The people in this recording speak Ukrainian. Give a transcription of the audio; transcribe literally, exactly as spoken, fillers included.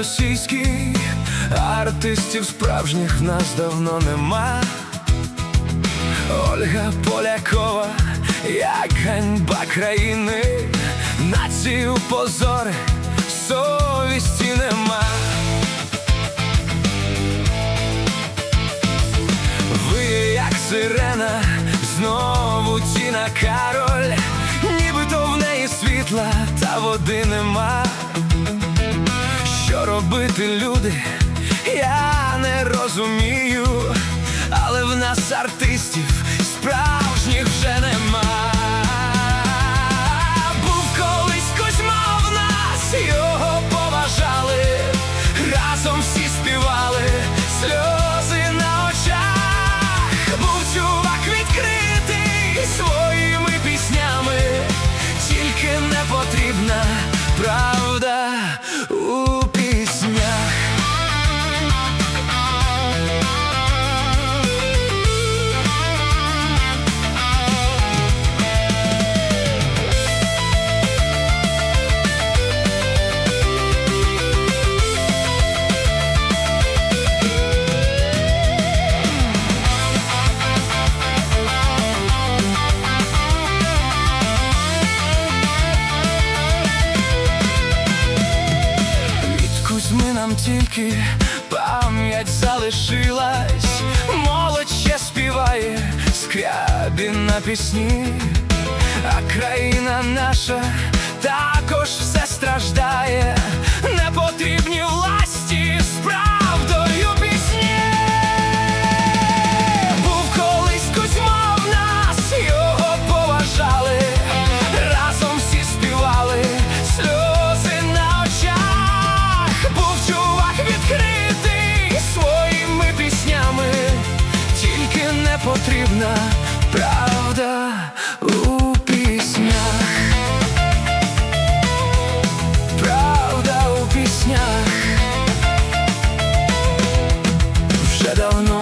російський, артистів справжніх в нас давно нема. Ольга Полякова, як ганьба країни, націю позори, совісті нема. Ви як сирена, знову Тіна Кароль, нібито в неї світла, та води нема. Що робити, люди, я не розумію, але в нас артистів справжніх вже нема. Був колись Кузьма в нас, його поважали, разом всі співали, сльози на очах. Був чувак відкритий своїми піснями, тільки не потрібна правда у піснях. Ми нам тільки пам'ять залишилась, молодь ще співає Скрябін на пісні, а країна наша також все страждає. Не потрібні власті з правдою пісні. Був колись Кузьма в нас, його поважали, разом всі співали, сльози на очах. Був чувак відкритий своїми піснями, тільки не потрібна правда у піснях. Правда у піснях вже давно